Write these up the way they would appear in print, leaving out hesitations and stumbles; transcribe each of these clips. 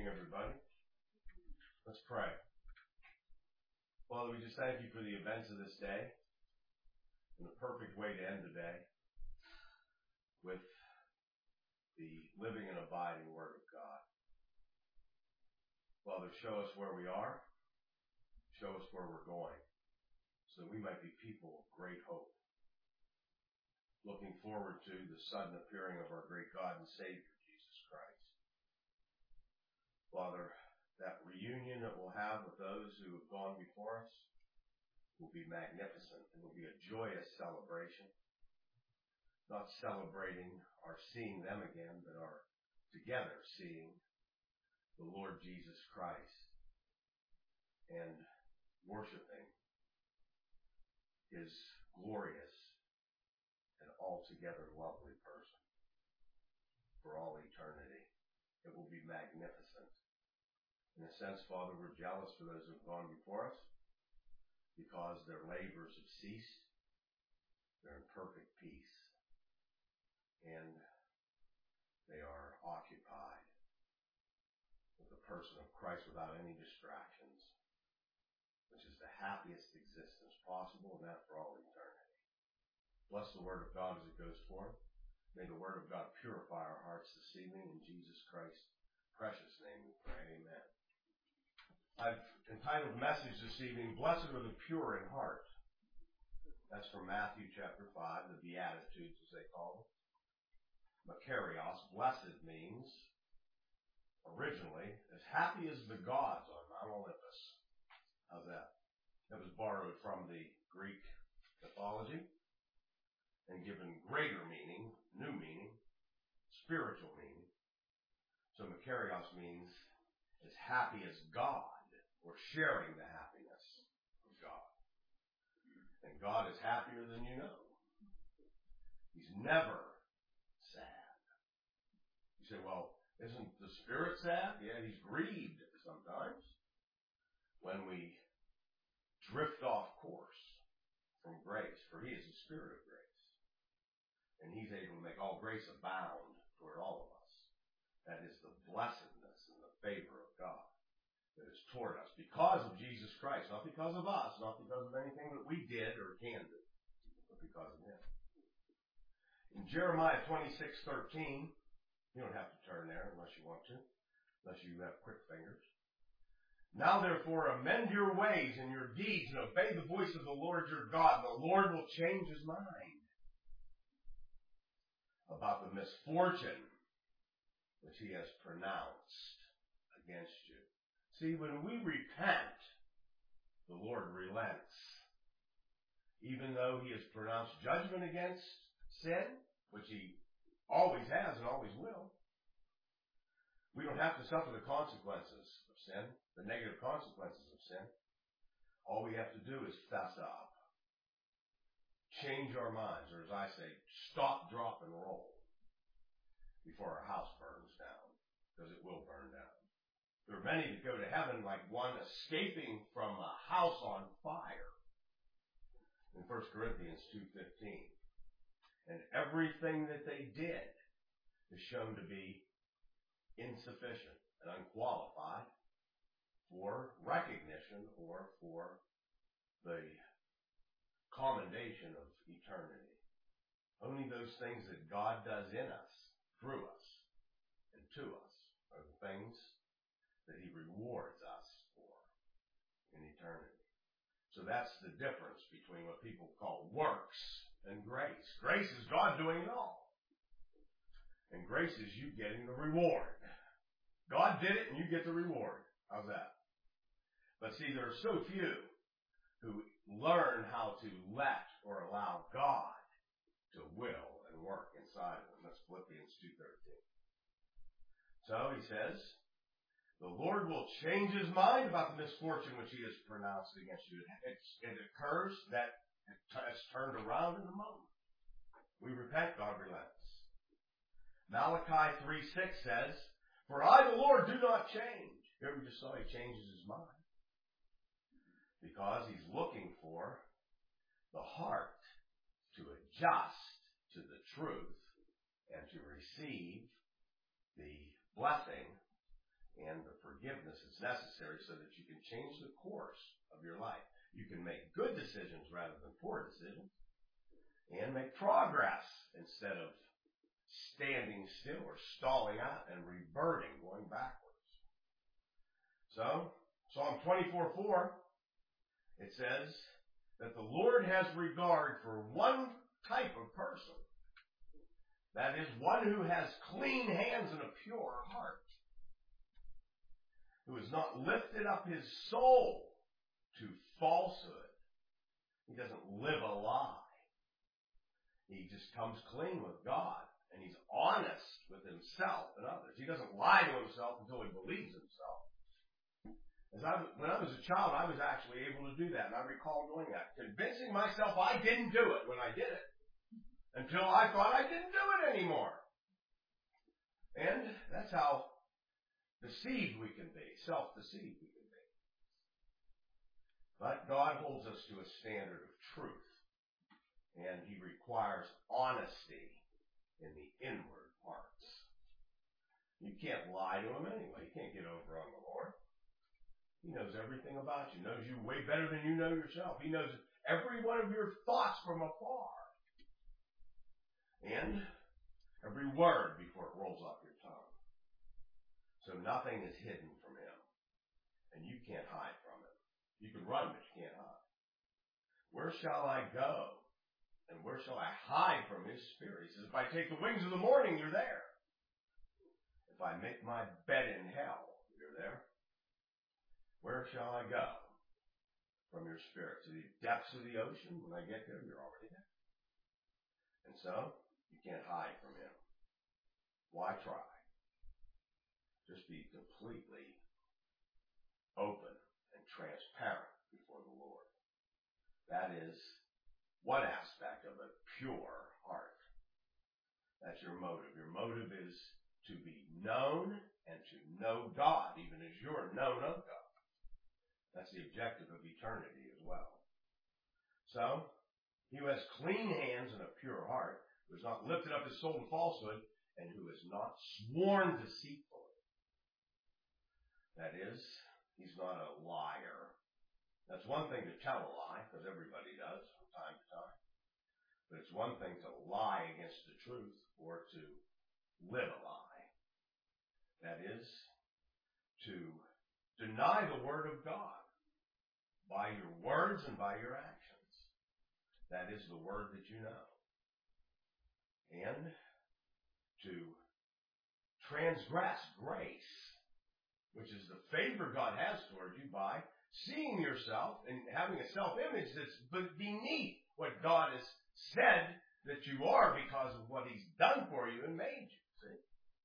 evening, everybody. Let's pray. Father, we just thank you for the events of this day and the perfect way to end the day with the living and abiding Word of God. Father, show us where we are. Show us where we're going so that we might be people of great hope. Looking forward to the sudden appearing of our great God and Savior, Jesus Christ. Father, that reunion that we'll have with those who have gone before us will be magnificent. It will be a joyous celebration. Not celebrating our seeing them again, but our together seeing the Lord Jesus Christ and worshiping His glorious and altogether lovely person for all eternity. It will be magnificent. In a sense, Father, we're jealous for those who have gone before us because their labors have ceased. They're in perfect peace. And they are occupied with the person of Christ without any distractions, which is the happiest existence possible, and that for all eternity. Bless the Word of God as it goes forth. May the Word of God purify our hearts this evening. In Jesus Christ's precious name we pray. Amen. I've entitled the message this evening, Blessed are the Pure in Heart. That's from Matthew chapter 5, the Beatitudes as they call them. Makarios, blessed means, originally, as happy as the gods on Mount Olympus. How's that? That was borrowed from the Greek mythology and given greater meaning, new meaning, spiritual meaning. So Makarios means as happy as God, or sharing the happiness of God. And God is happier than you know. He's never sad. You say, well, isn't the Spirit sad? Yeah, He's grieved sometimes when we drift off course from grace, for He is the Spirit of grace. And He's able to make all grace abound toward all of us. That is the blessedness and the favor of God that is toward us because of Jesus Christ, not because of us, not because of anything that we did or can do, but because of Him. In Jeremiah 26:13, you don't have to turn there unless you want to, unless you have quick fingers. Now therefore amend your ways and your deeds and obey the voice of the Lord your God, and the Lord will change His mind about the misfortune which He has pronounced against you. See, when we repent, the Lord relents. Even though He has pronounced judgment against sin, which He always has and always will, we don't have to suffer the consequences of sin, the negative consequences of sin. All we have to do is fess up. Change our minds, or as I say, stop, drop, and roll before our house burns down, because it will burn down. There are many that go to heaven like one escaping from a house on fire in 1 Corinthians 2:15. And everything that they did is shown to be insufficient and unqualified for recognition or for the commendation of eternity. Only those things that God does in us, through us, and to us are the things that He rewards us for in eternity. So that's the difference between what people call works and grace. Grace is God doing it all. And grace is you getting the reward. God did it and you get the reward. How's that? But see, there are so few who learn how to let or allow God to will and work inside of them. That's Philippians 2:13. So he says, the Lord will change His mind about the misfortune which He has pronounced against you. It occurs that it's turned around in a moment. We repent, God relents. Malachi 3:6 says, for I, the Lord, do not change. Here we just saw He changes His mind. Because He's looking for the heart to adjust to the truth and to receive the blessing and the forgiveness that's necessary so that you can change the course of your life. You can make good decisions rather than poor decisions, and make progress instead of standing still or stalling out and reverting, going backwards. So, Psalm 24:4, it says that the Lord has regard for one type of person. That is, one who has clean hands and a pure heart, who has not lifted up his soul to falsehood. He doesn't live a lie. He just comes clean with God, and he's honest with himself and others. He doesn't lie to himself until he believes himself. When I was a child, I was actually able to do that, and I recall doing that, convincing myself I didn't do it when I did it, until I thought I didn't do it anymore. And that's how deceived we can be, self-deceived we can be. But God holds us to a standard of truth. And he requires honesty in the inward parts. You can't lie to him anyway. You can't get over on the Lord. He knows everything about you. He knows you way better than you know yourself. He knows every one of your thoughts from afar. And every word before it rolls off your tongue. So nothing is hidden from him. And you can't hide from him. You can run, but you can't hide. Where shall I go? And where shall I hide from his spirit? He says, if I take the wings of the morning, you're there. If I make my bed in hell, you're there. Where shall I go from your spirit? To the depths of the ocean? When I get there, you're already there. And so, you can't hide from him. Why try? Just be completely open and transparent before the Lord. That is one aspect of a pure heart. That's your motive. Your motive is to be known and to know God, even as you're known of God. That's the objective of eternity as well. So, he who has clean hands and a pure heart, who has not lifted up his soul to falsehood, and who has not sworn deceitfully. That is, he's not a liar. That's one thing to tell a lie, because everybody does from time to time. But it's one thing to lie against the truth or to live a lie. That is, to deny the word of God by your words and by your actions. That is the word that you know. And to transgress grace, which is the favor God has toward you by seeing yourself and having a self-image that's beneath what God has said that you are because of what he's done for you and made you. See?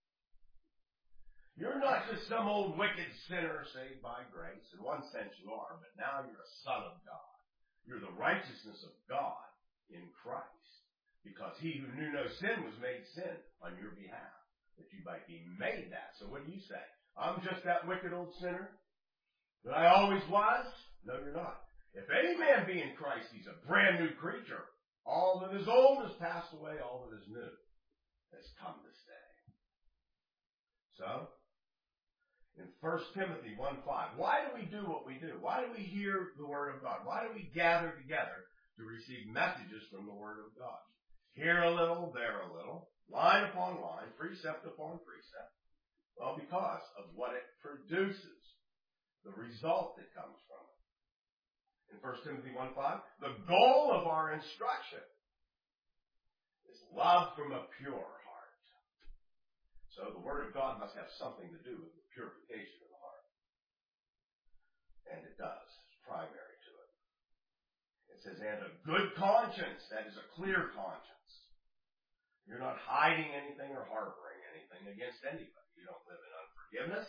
You're not just some old wicked sinner saved by grace. In one sense you are, but now you're a son of God. You're the righteousness of God in Christ. Because he who knew no sin was made sin on your behalf, that you might be made that. So what do you say? I'm just that wicked old sinner that I always was? No, you're not. If any man be in Christ, he's a brand new creature. All that is old has passed away. All that is new has come to stay. So, in 1 Timothy 1:5, why do we do what we do? Why do we hear the Word of God? Why do we gather together to receive messages from the Word of God? Here a little, there a little, line upon line, precept upon precept. Well, because of what it produces, the result that comes from it. In 1 Timothy 1:5, the goal of our instruction is love from a pure heart. So the Word of God must have something to do with the purification of the heart. And it does. It's primary to it. It says, and a good conscience, that is a clear conscience. You're not hiding anything or harboring anything against anybody. You don't live in unforgiveness.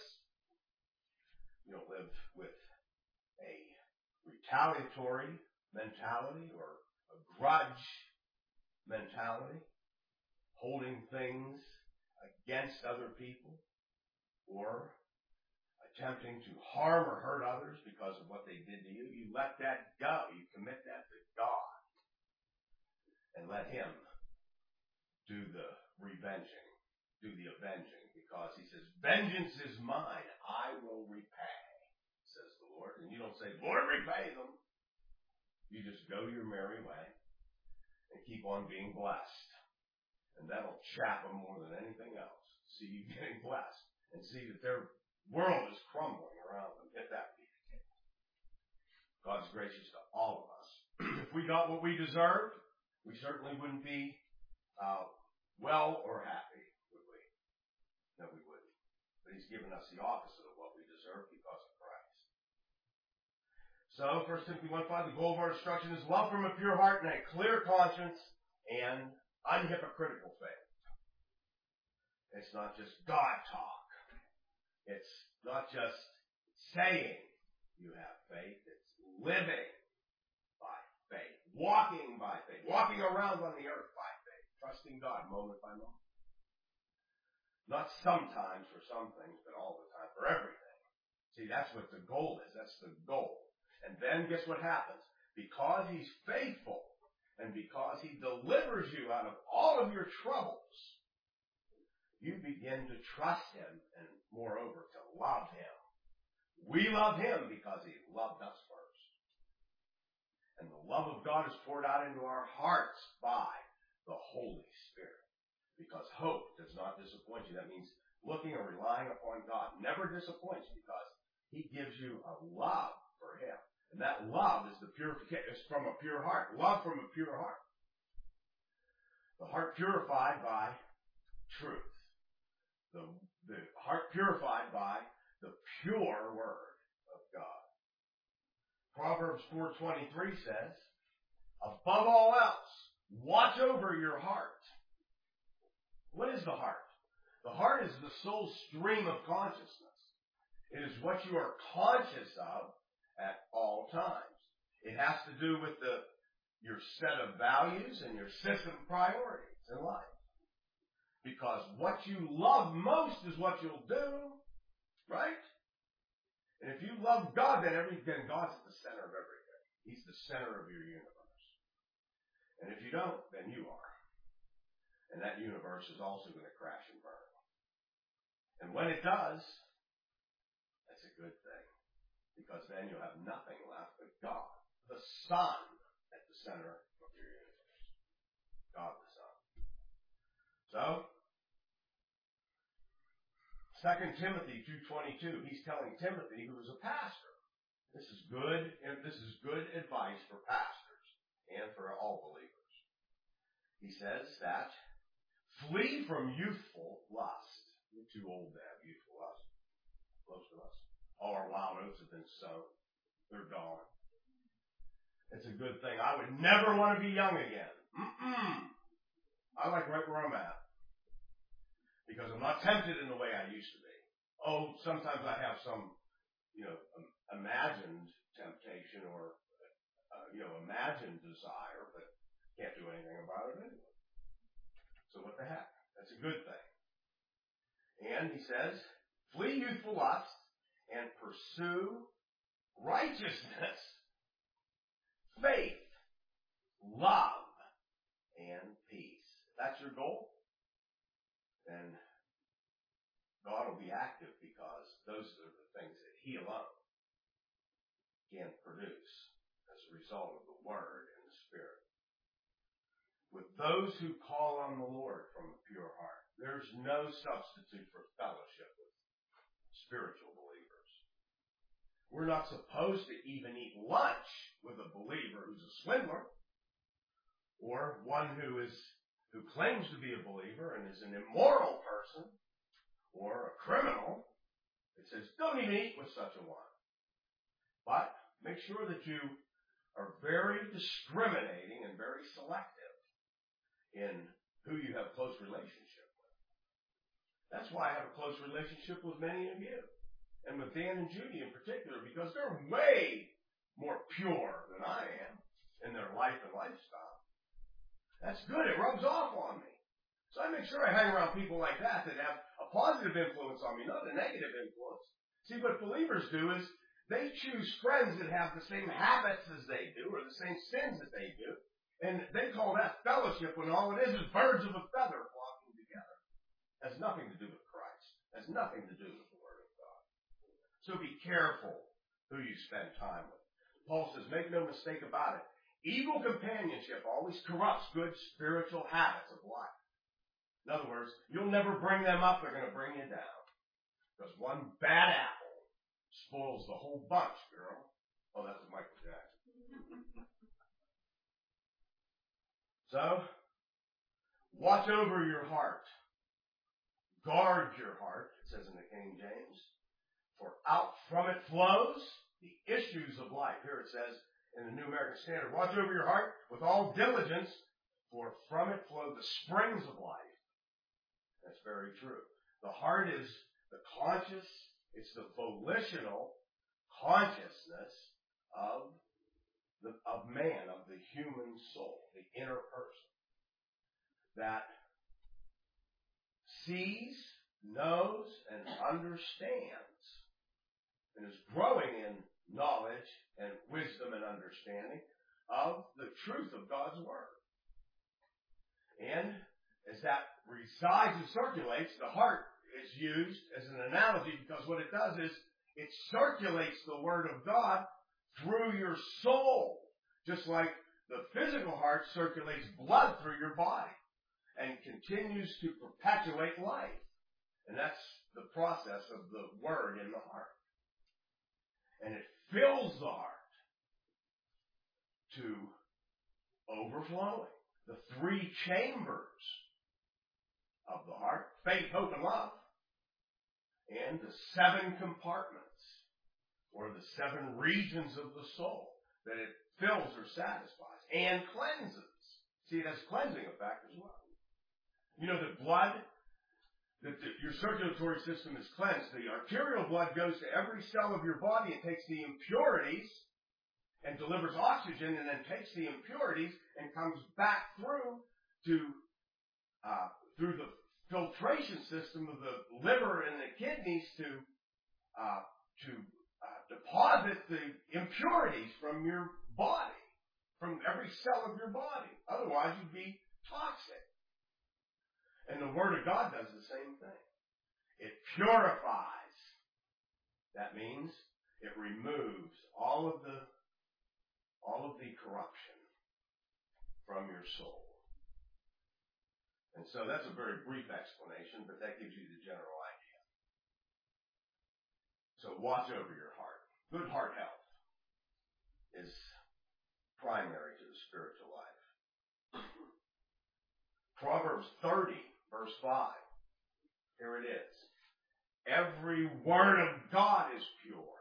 You don't live with a retaliatory mentality or a grudge mentality, holding things against other people or attempting to harm or hurt others because of what they did to you. You let that go. You commit that to God and let him do the revenging. do the avenging, because he says, vengeance is mine, I will repay, says the Lord. And you don't say, Lord, repay them. You just go your merry way and keep on being blessed. And that'll chap them more than anything else. See you getting blessed and see that their world is crumbling around them. Get that be the case. God's gracious to all of us. If we got what we deserved, we certainly wouldn't be well or happy, would we? No, we wouldn't. But he's given us the opposite of what we deserve because of Christ. So, 1 Timothy 1:5, the goal of our instruction is love from a pure heart and a clear conscience and unhypocritical faith. It's not just God talk. It's not just saying you have faith. It's living by faith. Walking by faith. Walking around on the earth by faith. Trusting God moment by moment. Not sometimes for some things, but all the time for everything. See, that's what the goal is. That's the goal. And then guess what happens? Because he's faithful and because he delivers you out of all of your troubles, you begin to trust him and moreover to love him. We love him because he loved us first. And the love of God is poured out into our hearts by the Holy Spirit. Because hope does not disappoint you. That means looking and relying upon God never disappoints you because he gives you a love for him. And that love is the purification. It's from a pure heart. Love from a pure heart. The heart purified by truth. The heart purified by the pure word of God. Proverbs 4:23 says, above all else, watch over your heart. What is the heart? The heart is the soul stream of consciousness. It is what you are conscious of at all times. It has to do with your set of values and your system of priorities in life. Because what you love most is what you'll do, right? And if you love God, then God's at the center of everything. He's the center of your universe. And if you don't, then you are. And that universe is also going to crash and burn. And when it does, that's a good thing. Because then you'll have nothing left but God, the Son, at the center of your universe. God the Son. So, 2 Timothy 2:22, he's telling Timothy, who is a pastor. This is good advice for pastors and for all believers. He says that flee from youthful lust. We're too old to have youthful lust. Most of us. All our wild oats have been sown. They're gone. It's a good thing. I would never want to be young again. I like right where I'm at. Because I'm not tempted in the way I used to be. Oh, sometimes I have some, imagined temptation or, imagined desire, but can't do anything about it anyway. So what the heck? That's a good thing. And he says, flee youthful lust and pursue righteousness, faith, love, and peace. If that's your goal, then God will be active because those are the things that he alone can produce as a result of the Word and the Spirit. With those who call on the Lord from a pure heart, there's no substitute for fellowship with spiritual believers. We're not supposed to even eat lunch with a believer who's a swindler or one who claims to be a believer and is an immoral person or a criminal. It says, don't even eat with such a one. But make sure that you are very discriminating and very selective in who you have close relationship with. That's why I have a close relationship with many of you. And with Dan and Judy in particular, because they're way more pure than I am in their life and lifestyle. That's good. It rubs off on me. So I make sure I hang around people like that have a positive influence on me, not a negative influence. See, what believers do is they choose friends that have the same habits as they do or the same sins that they do. And they call that fellowship when all it is birds of a feather flocking together. Has nothing to do with Christ. It has nothing to do with the Word of God. So be careful who you spend time with. Paul says, make no mistake about it. Evil companionship always corrupts good spiritual habits of life. In other words, you'll never bring them up, they're going to bring you down. Because one bad apple spoils the whole bunch, girl. Oh, that's Michael Jackson. So, watch over your heart. Guard your heart, it says in the King James. For out from it flows the issues of life. Here it says in the New American Standard, watch over your heart with all diligence, for from it flow the springs of life. That's very true. The heart is the conscious, it's the volitional consciousness of man, of the human soul, the inner person, that sees, knows, and understands, and is growing in knowledge and wisdom and understanding of the truth of God's Word. And as that resides and circulates, the heart is used as an analogy because what it does is it circulates the Word of God through your soul, just like the physical heart circulates blood through your body and continues to perpetuate life. And that's the process of the Word in the heart. And it fills the heart to overflowing. The three chambers of the heart, faith, hope, and love, and the seven compartments, or the seven regions of the soul that it fills or satisfies, and cleanses. See, it has cleansing effect as well. You know that blood, your circulatory system is cleansed. The arterial blood goes to every cell of your body and takes the impurities and delivers oxygen, and then takes the impurities and comes back through the filtration system of the liver and the kidneys to deposit the impurities from your body, from every cell of your body. Otherwise, you'd be toxic. And the Word of God does the same thing. It purifies. That means it removes all of the corruption from your soul. And so that's a very brief explanation, but that gives you the general idea. So watch over your heart. Good heart health is primary to the spiritual life. Proverbs 30, verse 5. Here it is. Every word of God is pure.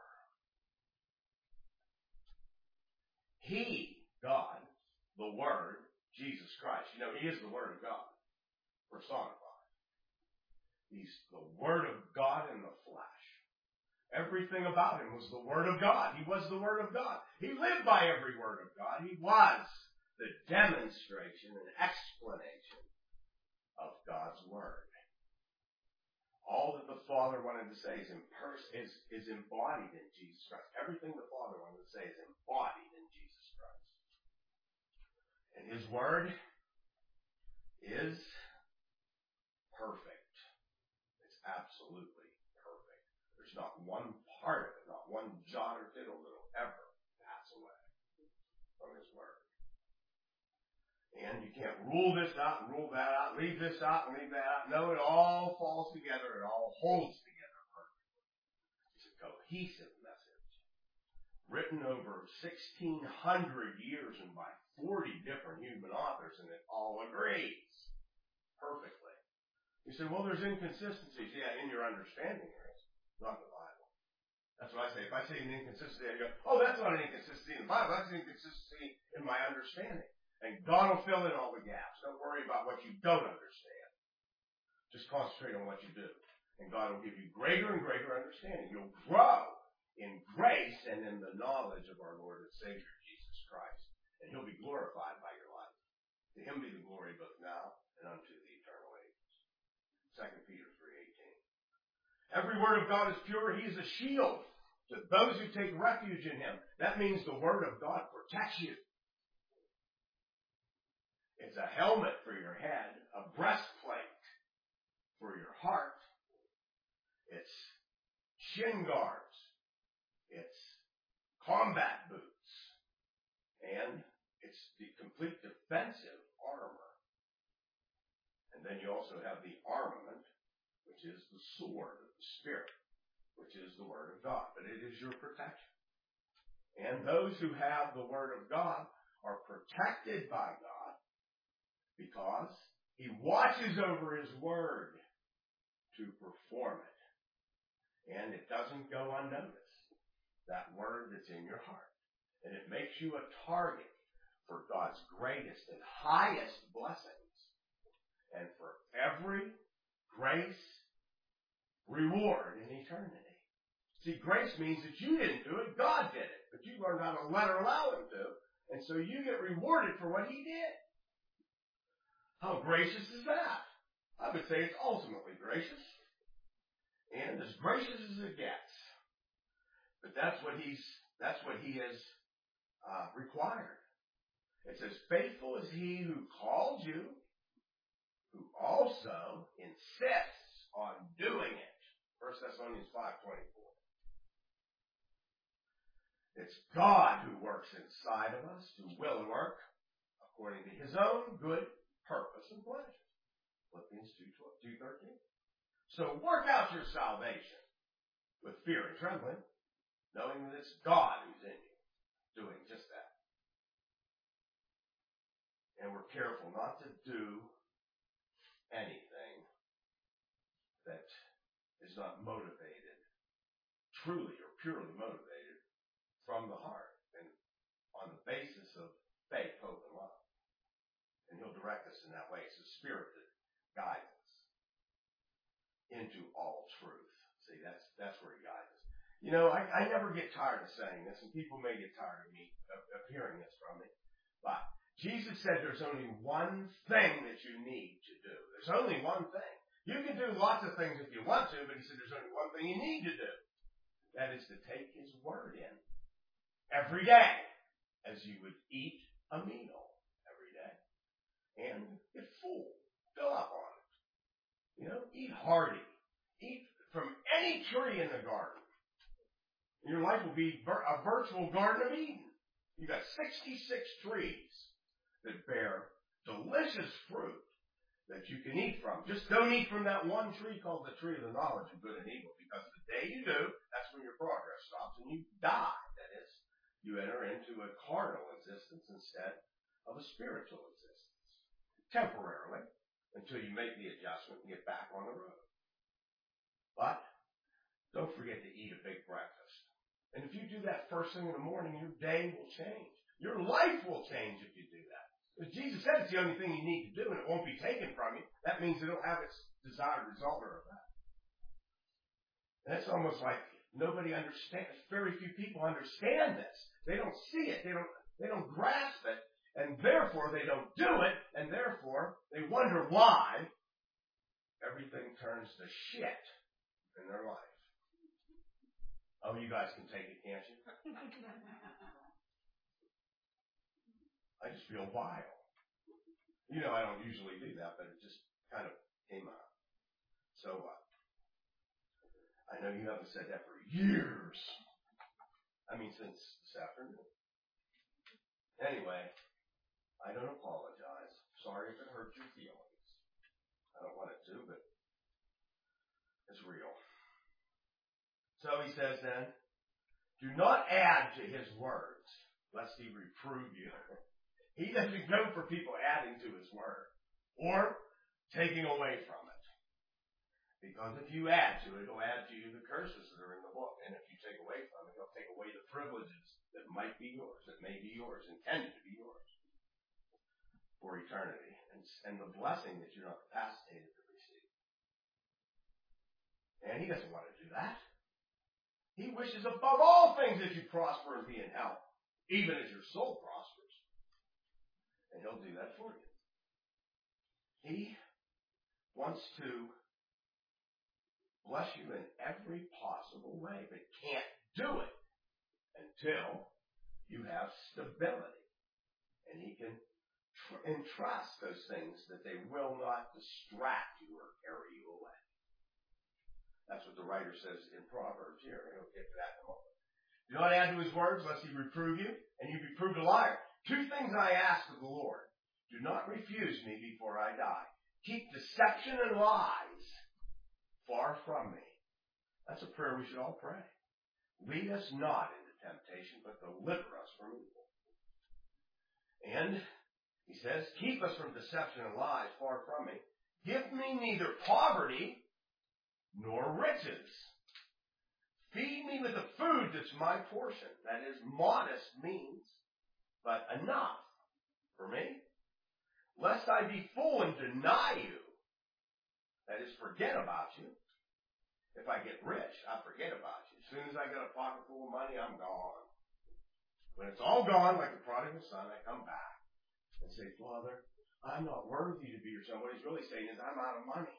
He, God, the Word, Jesus Christ. You know, He is the Word of God personified. He's the Word of God in the flesh. Everything about Him was the Word of God. He was the Word of God. He lived by every word of God. He was the demonstration and explanation of God's Word. All that the Father wanted to say is embodied in Jesus Christ. Everything the Father wanted to say is embodied in Jesus Christ. And His Word is perfect. It's absolutely perfect. There's not one part of it, not one jot or tittle that will ever pass away from His Word. And you can't rule this out and rule that out, leave this out and leave that out. No, it all falls together. It all holds together perfectly. It's a cohesive message. Written over 1,600 years and by 40 different human authors, and it all agrees perfectly. You say, well, there's inconsistencies. Yeah, in your understanding there is, not the Bible. That's what I say. If I say an inconsistency, I go, oh, that's not an inconsistency in the Bible. That's an inconsistency in my understanding. And God will fill in all the gaps. Don't worry about what you don't understand. Just concentrate on what you do. And God will give you greater and greater understanding. You'll grow in grace and in the knowledge of our Lord and Savior, Jesus Christ. And He'll be glorified by your life. To Him be the glory both now and unto the eternal ages. 2 Peter 3:18. Every word of God is pure. He is a shield to those who take refuge in Him. That means the Word of God protects you. It's a helmet for your head, a breastplate for your heart. It's shin guards. It's combat boots. And it's the complete defensive armor. And then you also have the armament, which is the sword of the Spirit, which is the Word of God. But it is your protection. And those who have the Word of God are protected by God because He watches over His Word to perform it. And it doesn't go unnoticed. That Word that's in your heart. And it makes you a target for God's greatest and highest blessings. And for every grace reward in eternity. See, grace means that you didn't do it, God did it. But you learned how to let or allow Him to. And so you get rewarded for what He did. How gracious is that? I would say it's ultimately gracious. And as gracious as it gets. But that's what He has required. It says, faithful is He who called you, who also insists on doing it. 1 Thessalonians 5:24. It's God who works inside of us, who will work according to His own good purpose and pleasure. Philippians 2:13. So work out your salvation with fear and trembling, knowing that it's God who's in you, doing just that. And we're careful not to do anything that is not motivated, truly or purely motivated from the heart and on the basis of faith, hope, and love. And He'll direct us in that way. It's the Spirit that guides us into all truth. See, that's where He guides us. You know, I never get tired of saying this, and people may get tired of me, of hearing this from me, but Jesus said there's only one thing that you need to do. There's only one thing. You can do lots of things if you want to, but He said there's only one thing you need to do. That is to take His Word in every day as you would eat a meal every day. And get full. Fill up on it. You know, eat hearty. Eat from any tree in the garden. Your life will be a virtual Garden of Eden. You've got 66 trees that bear delicious fruit that you can eat from. Just don't eat from that one tree called the tree of the knowledge of good and evil, because the day you do, that's when your progress stops and you die. That is, you enter into a carnal existence instead of a spiritual existence. Temporarily, until you make the adjustment and get back on the road. But don't forget to eat a big breakfast. And if you do that first thing in the morning, your day will change. Your life will change if you do that. Because Jesus said it's the only thing you need to do, and it won't be taken from you. That means it'll have its desired result or effect. And it's almost like nobody understands. Very few people understand this. They don't see it. They don't grasp it. And therefore, they don't do it. And therefore, they wonder why everything turns to shit in their life. Oh, you guys can take it, can't you? I just feel vile. You know, I don't usually do that, but it just kind of came out. So what? I know you haven't said that for years. I mean, since this afternoon. Anyway, I don't apologize. Sorry if it hurt your feelings. I don't want it to, but it's real. So he says then, do not add to His words, lest He reprove you. He doesn't go for people adding to His word or taking away from it. Because if you add to it, He'll add to you the curses that are in the book. And if you take away from it, He'll take away the privileges that might be yours, that may be yours, intended to be yours for eternity. And the blessing that you're not capacitated to receive. And He doesn't want to do that. He wishes above all things that you prosper and be in health, even as your soul prospers. And He'll do that for you. He wants to bless you in every possible way, but can't do it until you have stability. And He can entrust those things that they will not distract you or carry you away. That's what the writer says in Proverbs here. We'll get to that in a moment. Do not add to his words, lest he reprove you, and you be proved a liar. 2 things I ask of the Lord. Do not refuse me before I die. Keep deception and lies far from me. That's a prayer we should all pray. Lead us not into temptation, but deliver us from evil. And he says, keep us from deception and lies far from me. Give me neither poverty nor riches. Feed me with the food that's my portion. That is, modest means, but enough for me. Lest I be full and deny you. That is, forget about you. If I get rich, I forget about you. As soon as I get a pocket full of money, I'm gone. When it's all gone, like the prodigal son, I come back and say, Father, I'm not worthy to be your son. What he's really saying is, I'm out of money.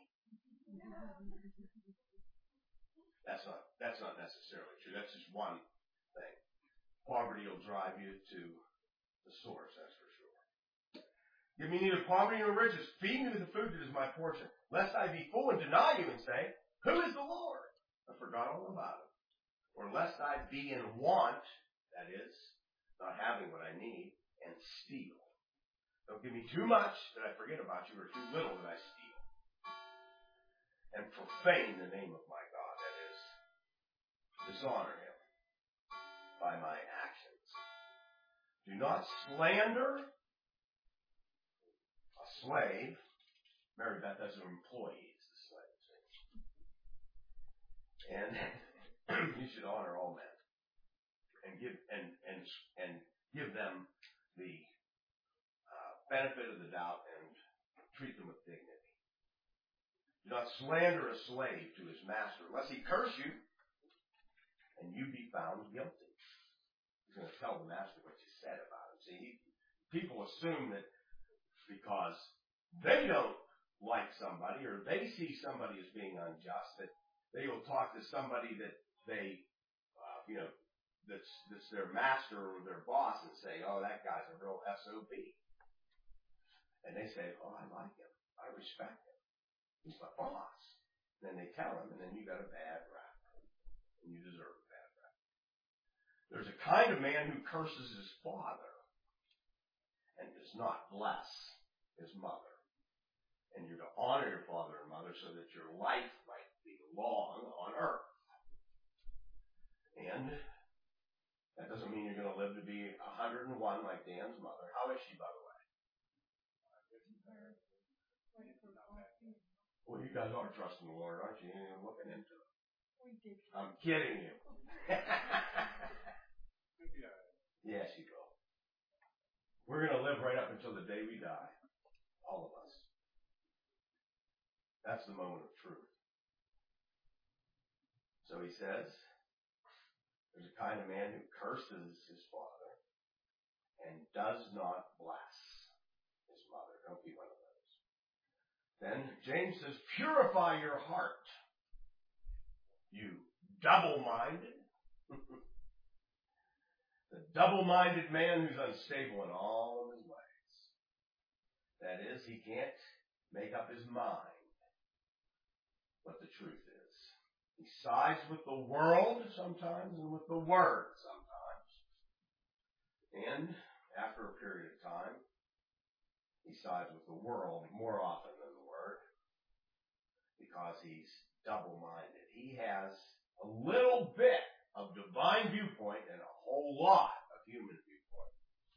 That's not necessarily true. That's just one thing. Poverty will drive you to the source, that's for sure. Give me neither poverty nor riches. Feed me with the food that is my portion. Lest I be full and deny you and say, who is the Lord? I forgot all about him. Or lest I be in want, that is, not having what I need, and steal. Don't give me too much that I forget about you, or too little that I steal. And profane the name of my God, that is, dishonor him by my actions. Do not slander a slave. Mary Beth as an employee is the slave. And you should honor all men and give them the benefit of the doubt and treat them with dignity. Do not slander a slave to his master, lest he curse you and you be found guilty. He's going to tell the master what you said about him. See, people assume that because they don't like somebody or they see somebody as being unjust, that they will talk to somebody that they, that's their master or their boss and say, oh, that guy's a real SOB. And they say, oh, I like him. I respect him. He's my boss. And then they tell him, and then you got a bad rap. And you deserve a bad rap. There's a kind of man who curses his father and does not bless his mother. And you're to honor your father and mother so that your life might be long on earth. And that doesn't mean you're going to live to be 101 like Dan's mother. How is she, by the way? Well, you guys are trusting the Lord, aren't you? You're looking into it. I'm kidding you. Yes, you go. We're going to live right up until the day we die. All of us. That's the moment of truth. So he says, there's a kind of man who curses his father and does not bless his mother. Don't be one of those. Then James says, purify your heart, you double-minded. The double-minded man who's unstable in all of his ways. That is, he can't make up his mind what the truth is. He sides with the world sometimes and with the Word sometimes. And after a period of time, he sides with the world more often than the Word because he's double-minded. He has a little bit of divine viewpoint and a whole lot of human viewpoint.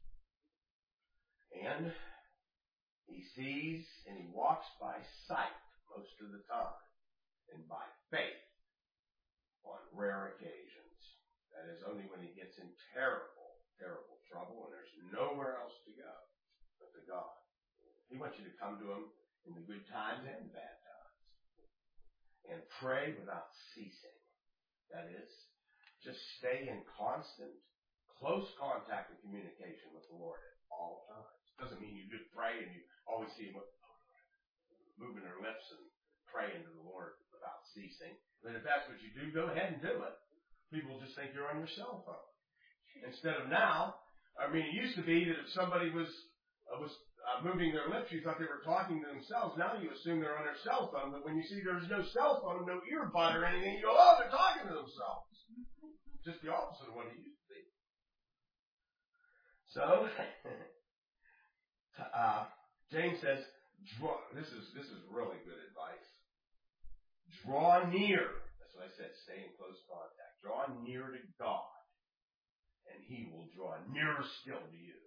And he sees and he walks by sight most of the time and by faith on rare occasions. That is only when he gets in terrible, terrible trouble and there's nowhere else to go but to God. He wants you to come to him in the good times and the bad times. And pray without ceasing. That is, just stay in constant, close contact and communication with the Lord at all times. Doesn't mean you just pray and you always see him moving their lips and praying to the Lord without ceasing. But if that's what you do, go ahead and do it. People just think you're on your cell phone. Instead of now, I mean, it used to be that if somebody was moving their lips, you thought they were talking to themselves. Now you assume they're on their cell phone, but when you see there's no cell phone, no earbud or anything, you go, oh, they're talking to themselves. Just the opposite of what it used to be. So, James says, this is really good advice. Draw near. That's what I said, stay in close contact. Draw near to God, and He will draw nearer still to you.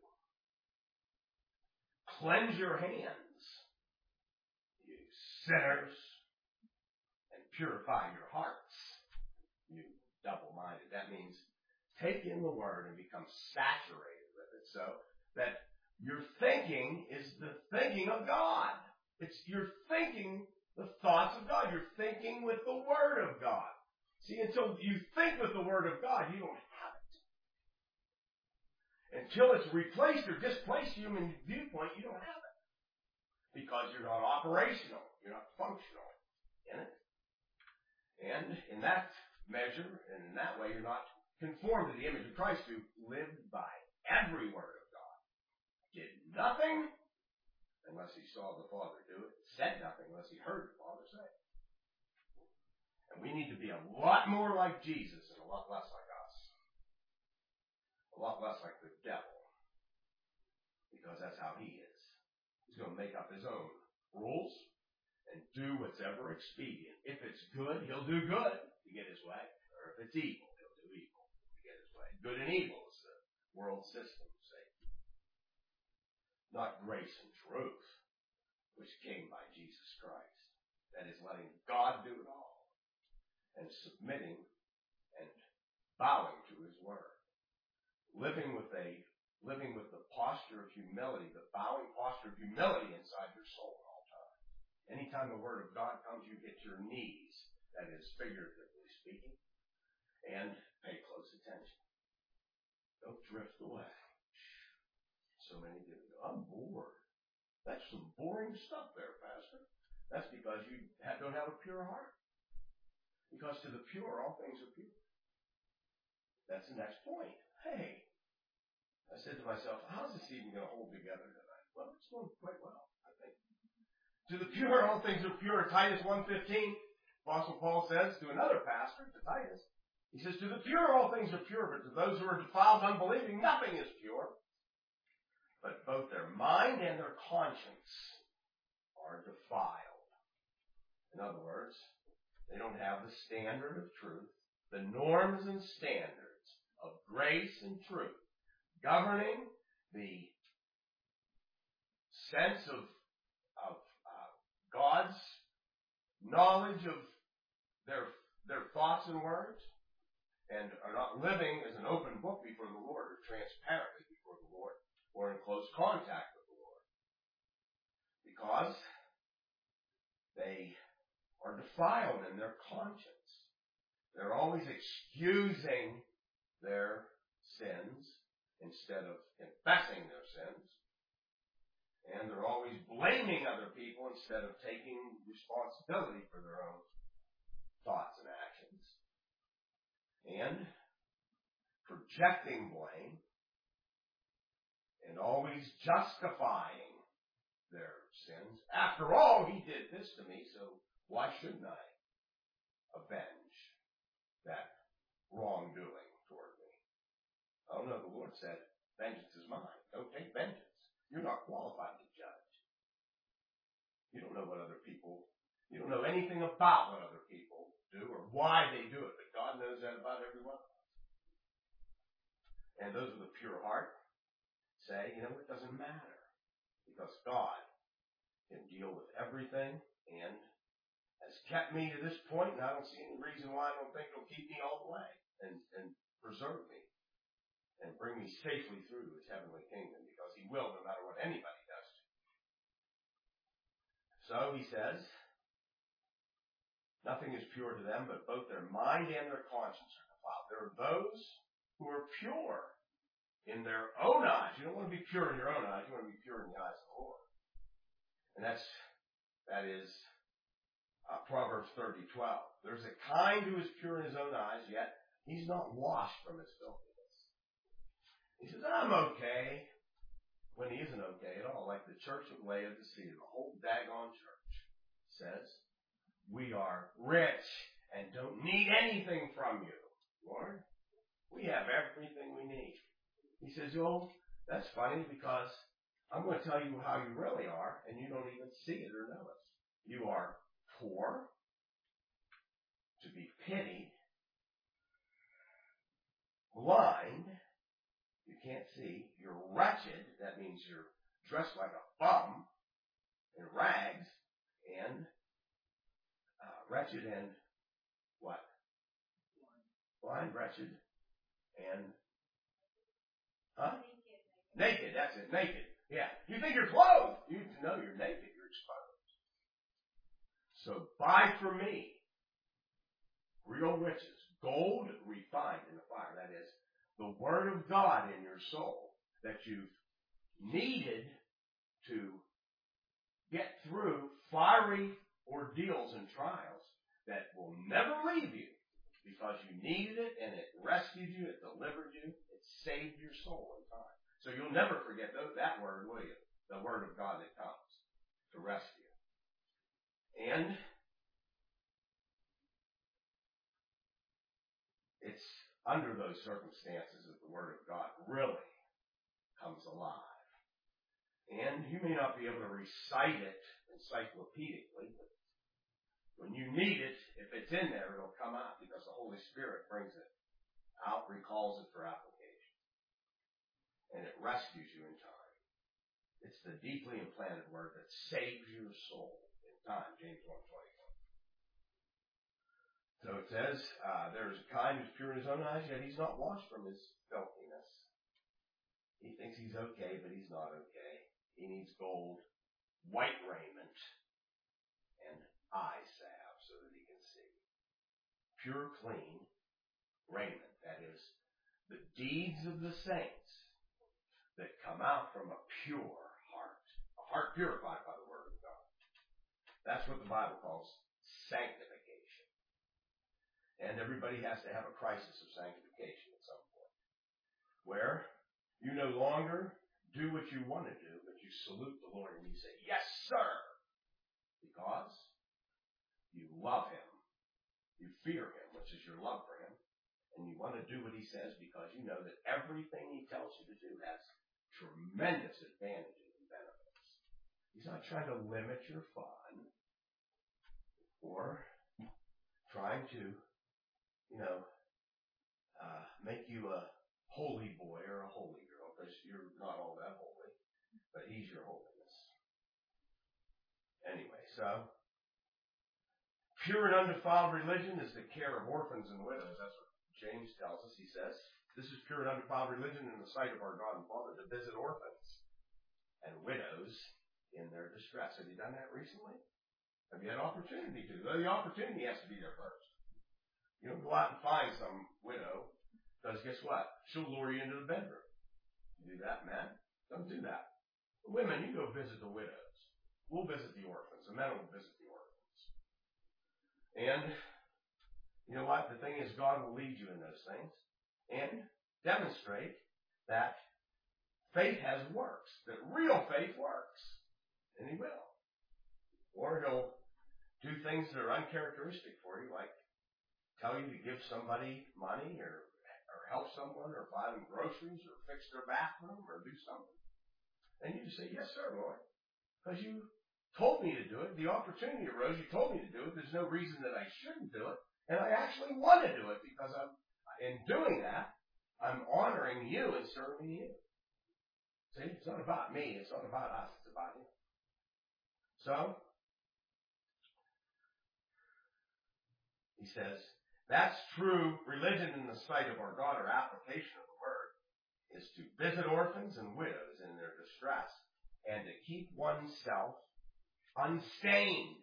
Cleanse your hands, you sinners, and purify your hearts, you double-minded. That means take in the Word and become saturated with it so that your thinking is the thinking of God. You're thinking the thoughts of God. You're thinking with the Word of God. See, until you think with the Word of God, you don't have it. Until it's replaced or displaced human viewpoint, you don't have it. Because you're not operational. You're not functional in it. And in that measure, and in that way, you're not conformed to the image of Christ, who lived by every word of God. Did nothing unless he saw the Father do it. Said nothing unless he heard the Father say it. And we need to be a lot more like Jesus and a lot less like us. A lot less like the devil. Because that's how he is. He's going to make up his own rules and do what's ever expedient. If it's good, he'll do good to get his way. Or if it's evil, he'll do evil to get his way. Good and evil is the world system, say. Not grace and truth, which came by Jesus Christ. That is letting God do it all. And submitting and bowing to his word. Living with the posture of humility, the bowing posture of humility inside your soul at all times. Anytime the word of God comes, you hit your knees, that is figuratively speaking, and pay close attention. Don't drift away. So many do. I'm bored. That's some boring stuff there, Pastor. That's because you don't have a pure heart. Because to the pure, all things are pure. That's the next point. Hey, I said to myself, how's this even going to hold together tonight? Well, it's going quite well, I think. To the pure, all things are pure. Titus 1:15, Apostle Paul says to another pastor, to Titus, he says, to the pure, all things are pure, but to those who are defiled, unbelieving, nothing is pure. But both their mind and their conscience are defiled. In other words, they don't have the standard of truth, the norms and standards of grace and truth, governing the sense of God's knowledge of their thoughts and words, and are not living as an open book before the Lord, or transparently before the Lord, or in close contact with the Lord. Because they are defiled in their conscience. They're always excusing their sins instead of confessing their sins. And they're always blaming other people instead of taking responsibility for their own thoughts and actions. And projecting blame and always justifying their sins. After all, he did this to me, so why shouldn't I avenge that wrongdoing toward me? Oh no, the Lord said, vengeance is mine. Don't take vengeance. You're not qualified to judge. You don't know you don't know anything about what other people do or why they do it, but God knows that about everyone. And those with a pure heart say, it doesn't matter. Because God can deal with everything and has kept me to this point, and I don't see any reason why I don't think He'll keep me all the way and preserve me and bring me safely through to His heavenly kingdom, because He will, no matter what anybody does to me. So He says, nothing is pure to them, but both their mind and their conscience are defiled. There are those who are pure in their own eyes. You don't want to be pure in your own eyes. You want to be pure in the eyes of the Lord. And that is Proverbs 30:12. There's a kind who is pure in his own eyes, yet he's not washed from his filthiness. He says, I'm okay. when he isn't okay at all. Like the church of Laodicea, the whole daggone church says, we are rich and don't need anything from you, Lord. We have everything we need. He says, oh, that's funny because I'm going to tell you how you really are, and you don't even see it or know it. You are poor, to be pitied, blind, you can't see, you're wretched, that means you're dressed like a bum, in rags, and wretched and what? Blind, wretched, and naked, that's it, naked. Yeah. You think you're clothed. You know you're naked, you're exposed. So buy from me real riches, gold refined in the fire. That is, the Word of God in your soul that you've needed to get through fiery ordeals and trials that will never leave you because you needed it and it rescued you, it delivered you, it saved your soul in time. So you'll never forget that word, will you? The Word of God that comes to rescue. And it's under those circumstances that the Word of God really comes alive. And you may not be able to recite it encyclopedically, but when you need it, if it's in there, it'll come out because the Holy Spirit brings it out, recalls it for application. And it rescues you in time. It's the deeply implanted word that saves your soul in time, James 1:21. So it says, there is a kind who's pure in his own eyes, yet he's not washed from his filthiness. He thinks he's okay, but he's not okay. He needs gold, white raiment, and eye salve so that he can see. Pure, clean raiment. That is, the deeds of the saints that come out from a pure heart. A heart purified by the Word of God. That's what the Bible calls sanctification. And everybody has to have a crisis of sanctification at some point. Where you no longer do what you want to do, but you salute the Lord and you say, yes, sir. Because you love Him. You fear Him, which is your love for Him. And you want to do what He says because you know that everything He tells you to do has tremendous advantages and benefits. He's not trying to limit your fun or trying to, make you a holy boy or a holy girl, because you're not all that holy, but He's your holiness. Anyway, so pure and undefiled religion is the care of orphans and widows. That's what James tells us. He says, this is pure and undefiled religion in the sight of our God and Father, to visit orphans and widows in their distress. Have you done that recently? Have you had opportunity to? Well, the opportunity has to be there first. You don't go out and find some widow, because guess what? She'll lure you into the bedroom. You do that, men. Don't do that. The women, you go visit the widows. We'll visit the orphans. The men will visit the orphans. And you know what? The thing is, God will lead you in those things and demonstrate that faith has works, that real faith works. And He will. Or He'll do things that are uncharacteristic for you, like tell you to give somebody money or help someone or buy them groceries or fix their bathroom or do something. And you just say, yes, sir, Lord. Because you told me to do it. The opportunity arose. You told me to do it. There's no reason that I shouldn't do it. And I actually want to do it because in doing that, I'm honoring you and serving you. See, it's not about me. It's not about us. It's about Him. So, he says, that's true religion in the sight of our God, or application of the word, is to visit orphans and widows in their distress and to keep oneself unstained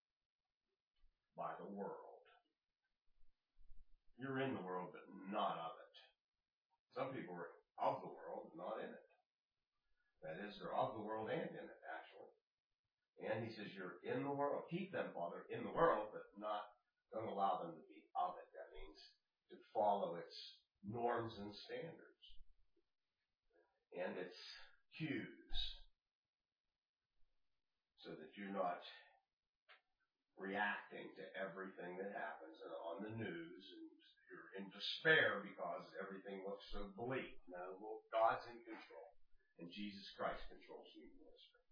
by the world. You're in the world, but not of it. Some people are of the world, but not in it. That is, they're of the world and in it, actually. And he says, you're in the world. Keep them, Father, in the world, but don't allow them to be of it. That means to follow its norms and standards and its cues. you're not reacting to everything that happens on the news and you're in despair because everything looks so bleak. No, God's in control, and Jesus Christ controls human history.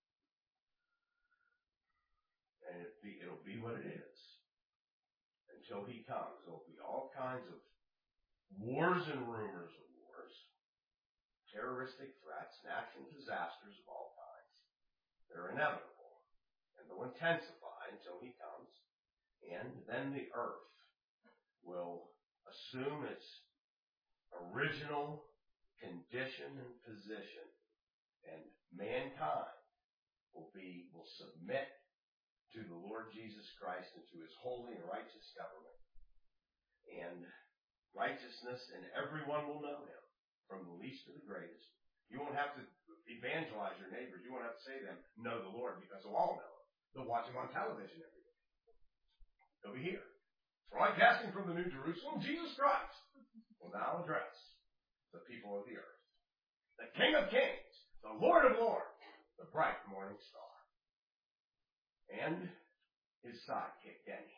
And it'll be what it is until He comes. There'll be all kinds of wars and rumors of wars, terroristic threats, natural disasters of all kinds. They're inevitable, and they'll intensify until He comes. And then the earth will assume its original condition and position, and mankind will submit to the Lord Jesus Christ and to His holy and righteous government. And righteousness, and everyone will know Him, from the least to the greatest. You won't have to evangelize your neighbors. You won't have to say to them, know the Lord, because they'll all know Him. They'll watch Him on television every day. They'll be here. Broadcasting from the New Jerusalem, Jesus Christ will now address the people of the earth. The King of Kings, the Lord of Lords, the bright morning star. And his sidekick, Denny,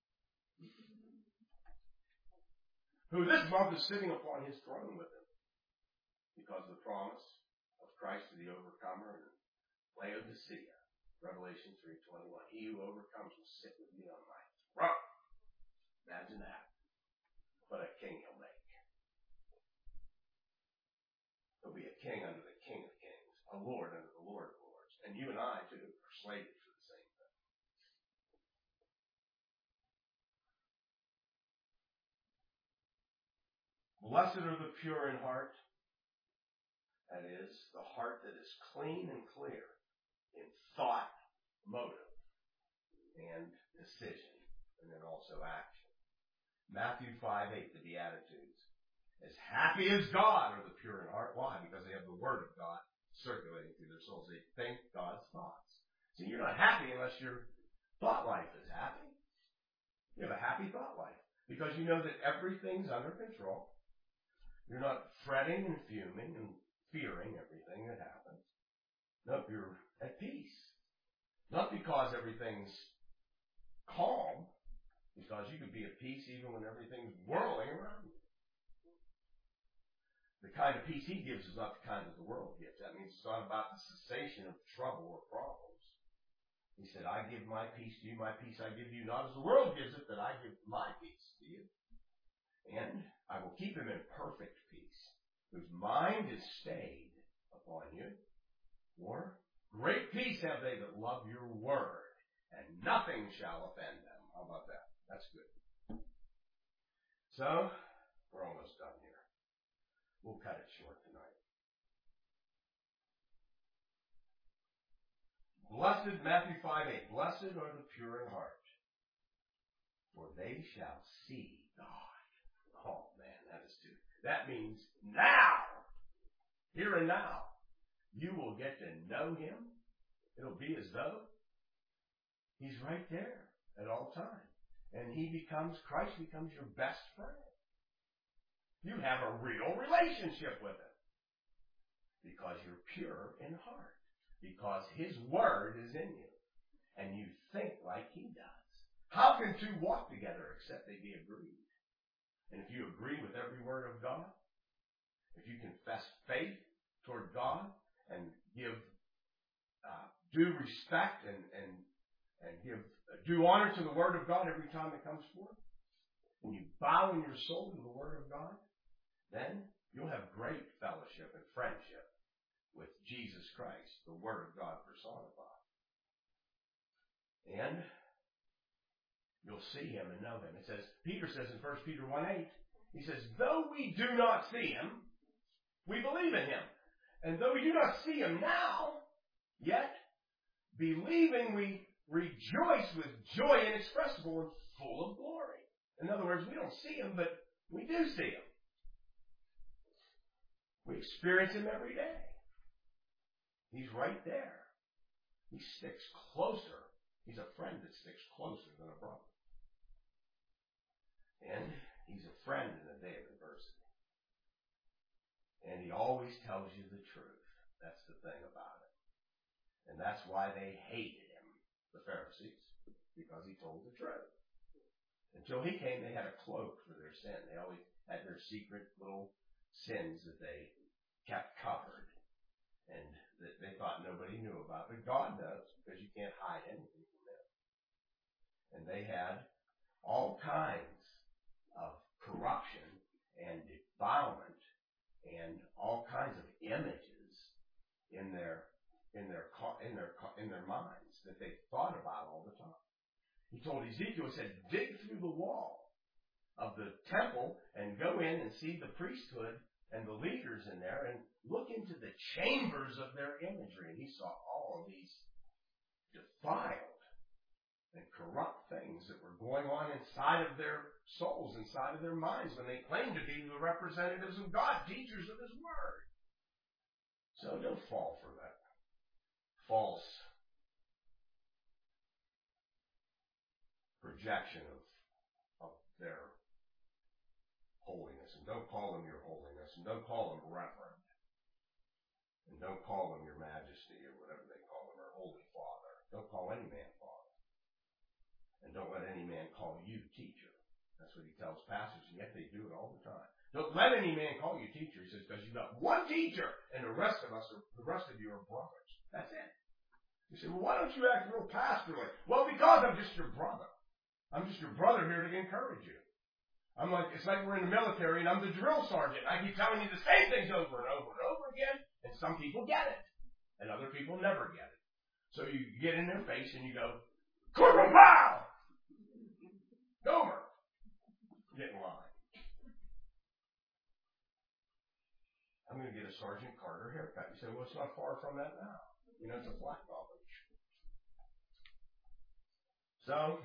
who this month is sitting upon his throne with him, because of the promise of Christ to the overcomer in Laodicea, Revelation 3:21. He who overcomes will sit with me on my throne. Imagine that. What a king he'll make. He'll be a king under the King of Kings, a Lord under the Lord of Lords. And you and I, too, are slated for the same thing. Blessed are the pure in heart. That is, the heart that is clean and clear in thought, motive, and decision, and then also action. Matthew 5:8, the Beatitudes. As happy as God are the pure in heart. Why? Because they have the Word of God circulating through their souls. They think God's thoughts. See, you're not happy unless your thought life is happy. You have a happy thought life because you know that everything's under control. You're not fretting and fuming and fearing everything that happens. No, you're at peace. Not because everything's calm, because you can be at peace even when everything's whirling around you. The kind of peace He gives is not the kind that the world gives. That means it's not about the cessation of trouble or problems. He said, I give my peace to you, my peace I give you, not as the world gives it, but I give my peace to you. And I will keep him in perfect peace, whose mind is stayed upon you. For great peace have they that love your word, and nothing shall offend them. How about that? That's good. So, we're almost done here. We'll cut it short tonight. Blessed, Matthew 5:8, blessed are the pure in heart, for they shall see God. Oh man, that is too. That means now, here and now, you will get to know Him. It'll be as though He's right there at all times. And Christ becomes your best friend. You have a real relationship with Him. Because you're pure in heart. Because His Word is in you. And you think like He does. How can two walk together except they be agreed? And if you agree with every word of God, if you confess faith toward God and give due respect and give due honor to the Word of God every time it comes forth, and you bow in your soul to the Word of God, then you'll have great fellowship and friendship with Jesus Christ, the Word of God personified. And you'll see Him and know Him. It says, Peter says in 1 Peter 1:8, he says, though we do not see Him, we believe in Him. And though we do not see Him now, yet, believing we rejoice with joy inexpressible and full of glory. In other words, we don't see Him, but we do see Him. We experience Him every day. He's right there. He sticks closer. He's a friend that sticks closer than a brother. And He's a friend in the day of adversity. And He always tells you the truth. That's the thing about it. And that's why they hated Him. the Pharisees, because he told the truth. Until he came, they had a cloak for their sin. They always had their secret little sins that they kept covered and that they thought nobody knew about. But God knows, because you can't hide anything from them. And they had all kinds of corruption and defilement and all kinds of images in their minds that they thought about all the time. He told Ezekiel, he said, dig through the wall of the temple and go in and see the priesthood and the leaders in there and look into the chambers of their imagery. And he saw all of these defiled and corrupt things that were going on inside of their souls, inside of their minds, when they claimed to be the representatives of God, teachers of His Word. So don't fall for that false projection of their holiness. And don't call them your holiness. And don't call them reverend. And don't call them your majesty or whatever they call them, or holy father. Don't call any man father. And don't let any man call you teacher. That's what he tells pastors, and yet they do it all the time. Don't let any man call you teacher. He says, because you've got one teacher, and the rest of you are brothers. That's it. You say, well, why don't you act real pastorally? Well, because I'm just your brother. I'm just your brother here to encourage you. It's like we're in the military and I'm the drill sergeant. I keep telling you the same things over and over and over again, and some people get it, and other people never get it. So you get in their face and you go, Corporal Pow! Gomer! Get in line. I'm going to get a Sergeant Carter haircut. You say, well, it's not far from that now. You know, it's a black college. So,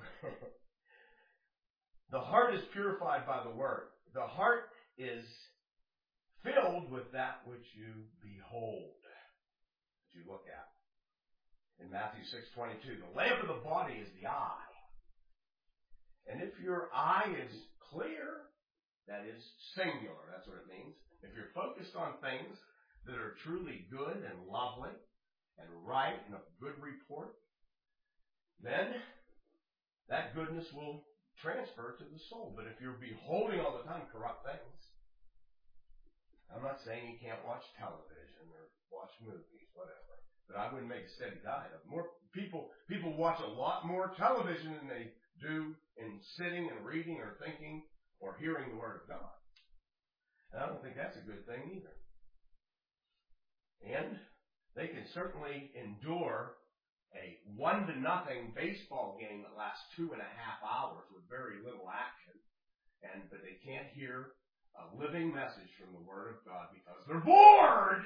the heart is purified by the Word. The heart is filled with that which you behold, that you look at. In Matthew 6:22, the lamp of the body is the eye. And if your eye is clear, that is singular, that's what it means. If you're focused on things that are truly good and lovely and right and of good report, then that goodness will transfer to the soul. But if you're beholding all the time corrupt things, I'm not saying you can't watch television or watch movies, whatever, but I wouldn't make a steady diet of more people watch a lot more television than they do in sitting and reading or thinking or hearing the Word of God. And I don't think that's a good thing either. And they can certainly endure a 1-0 baseball game that lasts 2.5 hours with very little action, but they can't hear a living message from the Word of God because they're bored.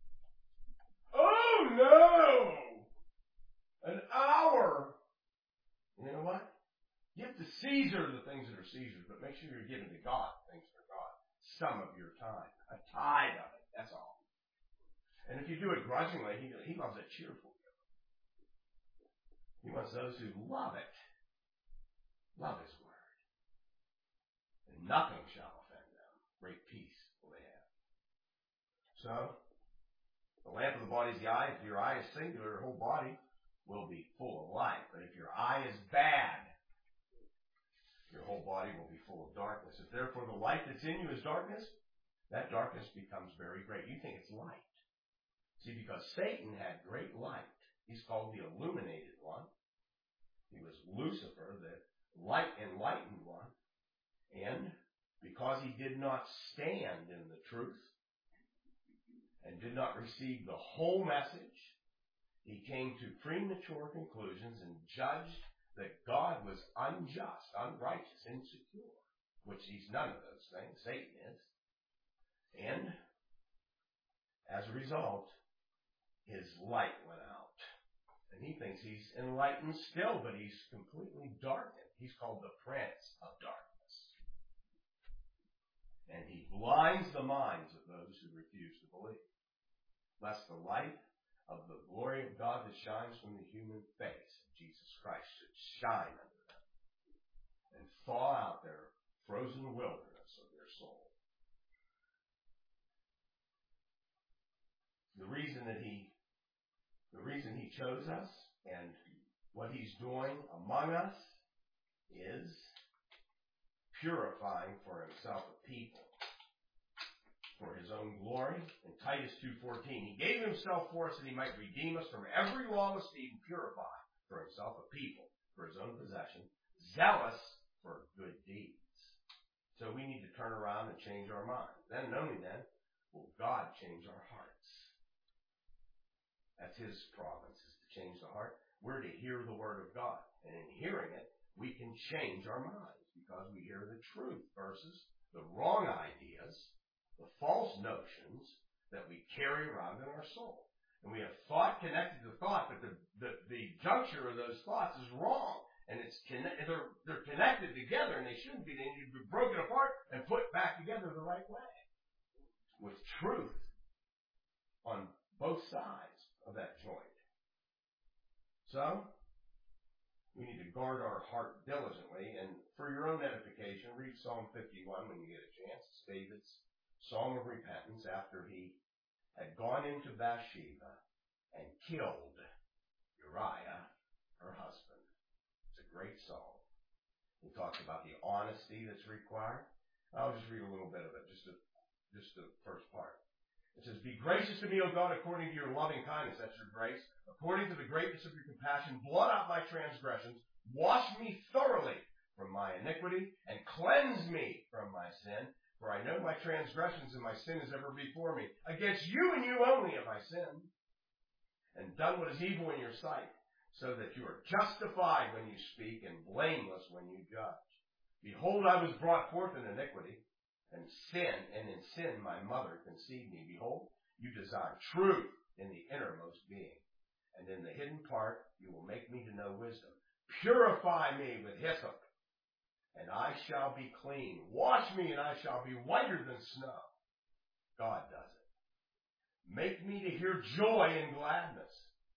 Oh no! An hour. You know what? Give to Caesar the things that are Caesar's, but make sure you're giving to God things for God. Some of your time. A tithe of it. That's all. And if you do it grudgingly, He loves a cheerful giver. He wants those who love it. Love His Word. And nothing shall offend them. Great peace will they have. So, the lamp of the body is the eye. If your eye is singular, your whole body will be full of light. But if your eye is bad, your whole body will be full of darkness. If therefore the light that's in you is darkness, that darkness becomes very great. You think it's light. See, because Satan had great light. He's called the illuminated one. He was Lucifer, the light enlightened one. And because he did not stand in the truth and did not receive the whole message, he came to premature conclusions and judged that God was unjust, unrighteous, insecure, which he's none of those things. Satan is. And as a result, his light went out. And he thinks he's enlightened still, but he's completely darkened. He's called the Prince of Darkness. And he blinds the minds of those who refuse to believe, lest the light of the glory of God that shines from the human face of Jesus Christ should shine under them and thaw out their frozen wilderness of their soul. The reason he chose us and what he's doing among us is purifying for himself a people for his own glory. In Titus 2:14, he gave himself for us that he might redeem us from every lawless deed and purify for himself a people for his own possession, zealous for good deeds. So we need to turn around and change our mind. Then and only then will God change our hearts. That's his province, is to change the heart. We're to hear the word of God. And in hearing it, we can change our minds because we hear the truth versus the wrong ideas, the false notions that we carry around in our soul. And we have thought connected to thought, but the juncture of those thoughts is wrong. And they're connected together, and they shouldn't be. They need to be broken apart and put back together the right way, with truth on both sides of that joint. So, we need to guard our heart diligently, and for your own edification, read Psalm 51 when you get a chance. It's David's song of repentance after he had gone into Bathsheba and killed Uriah, her husband. It's a great song. He talks about the honesty that's required. I'll just read a little bit of it, just the first part. It says, "Be gracious to me, O God, according to your loving kindness," that's your grace, "according to the greatness of your compassion, blot out my transgressions, wash me thoroughly from my iniquity, and cleanse me from my sin. For I know my transgressions, and my sin is ever before me. Against you and you only have I sinned, and done what is evil in your sight, so that you are justified when you speak, and blameless when you judge. Behold, I was brought forth in iniquity, and in sin my mother conceived me. Behold, you desire truth in the innermost being, and in the hidden part you will make me to know wisdom. Purify me with hyssop, and I shall be clean. Wash me, and I shall be whiter than snow." God does it. "Make me to hear joy and gladness."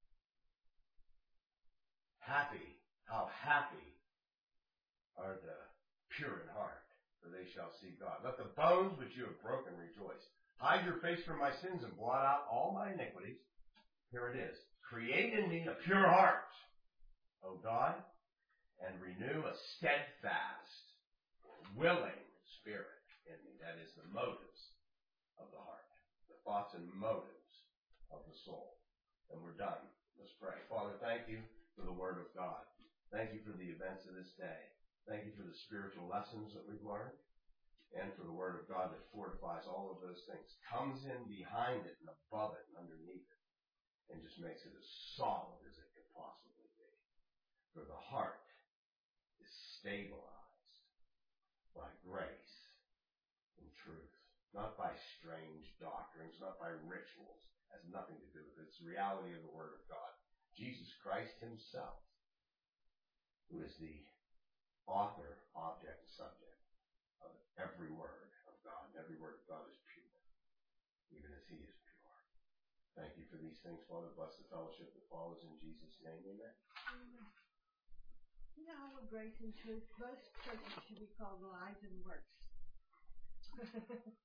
Happy, how happy are the pure in heart, for they shall see God. "Let the bones which you have broken rejoice. Hide your face from my sins and blot out all my iniquities." Here it is. "Create in me a pure heart, O God, and renew a steadfast, willing spirit in me." That is the motives of the heart, the thoughts and motives of the soul. And we're done. Let's pray. Father, thank you for the word of God. Thank you for the events of this day. Thank you for the spiritual lessons that we've learned, and for the word of God that fortifies all of those things, comes in behind it and above it and underneath it, and just makes it as solid as it could possibly be. For the heart is stabilized by grace and truth, not by strange doctrines, not by rituals. It has nothing to do with it. It's the reality of the word of God. Jesus Christ himself, who is the author, object, and subject of every word of God. And every word of God is pure, even as he is pure. Thank you for these things, Father. Bless the fellowship that follows in Jesus' name. Amen. You know, with grace and truth, most churches should be called Lives and Works.